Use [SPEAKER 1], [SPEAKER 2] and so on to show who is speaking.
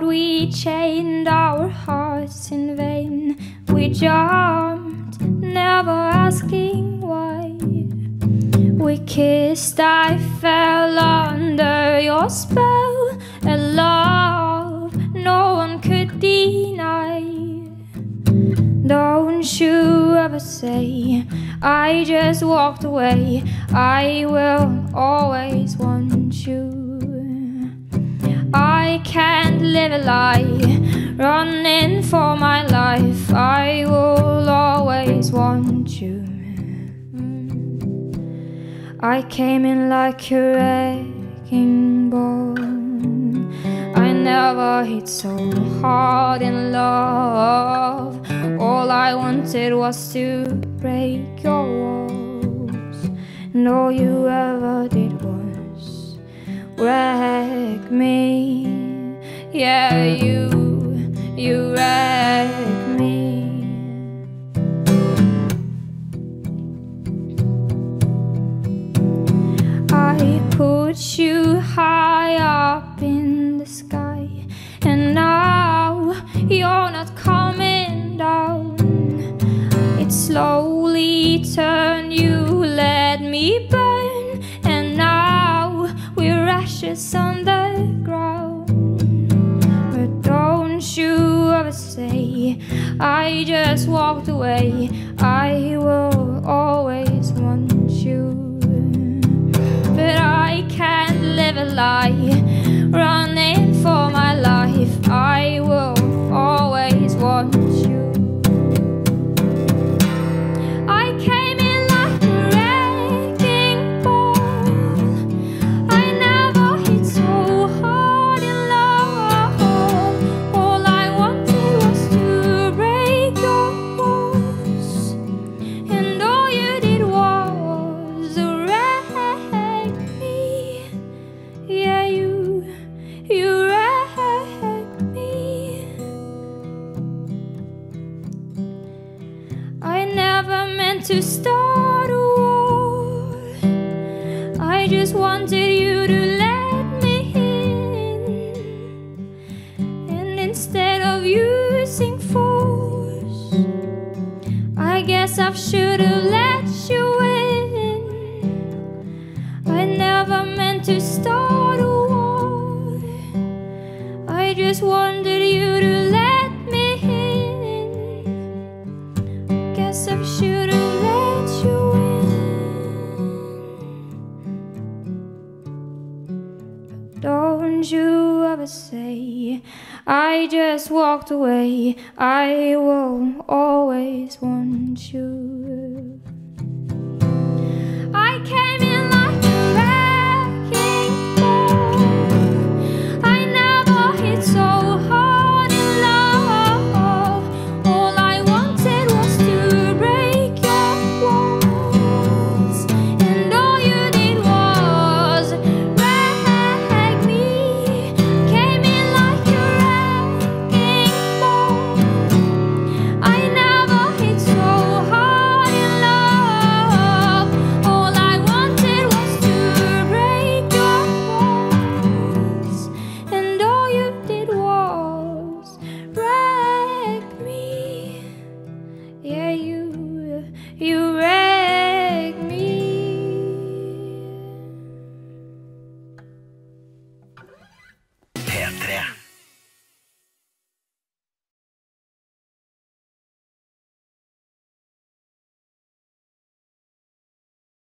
[SPEAKER 1] we chained our hearts in vain. We jumped, never asking why. We kissed, I fell under your spell, a love no one could deny. Don't you ever say I just walked away. I will always want you. I can't live a lie, running for my life. I will always want you. I came in like a wrecking ball. I never hit so hard in love. All I wanted was to break your walls, and all you ever did was wreck me. Yeah, you wrecked me. I put you high up in the sky, and now you're not coming down. It slowly turned, you let me burn, and now we're ashes on the ground. But don't you ever say I just walked away. I will always want you. But I can't live a lie, running for my life. I will always want you. I came in like a wrecking ball. I never hit so hard in love. All I wanted was to break your walls, and all you did was wreck me. Yeah, you wrecked me. I never meant to start a war. I just wanted you to let me in, and instead of using force, I guess I should have let you in. I never meant to start a war. I just wanted you to let me in. Guess I should have let you in. Don't you ever say I just walked away. I will always want you. I came in like a wrecking ball. I never hit so hard in love. All I wanted was to break your walls, and all you did was wreck me. Came in like a wrecking ball. I never hit so hard in love. All I wanted was to break your walls, and all you did was wreck me. Yeah, you wrecked me.
[SPEAKER 2] P3.